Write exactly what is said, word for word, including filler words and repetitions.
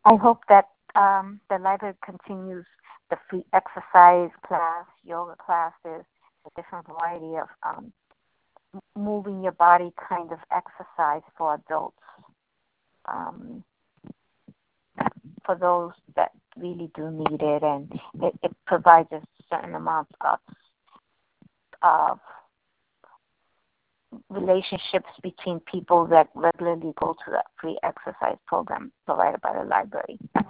I hope that um, the library continues the free exercise class, yoga classes, a different variety of um, moving your body kind of exercise for adults, um, for those that really do need it, and it, it provides a certain amount of, of relationships between people that regularly go to that free exercise program provided by the library.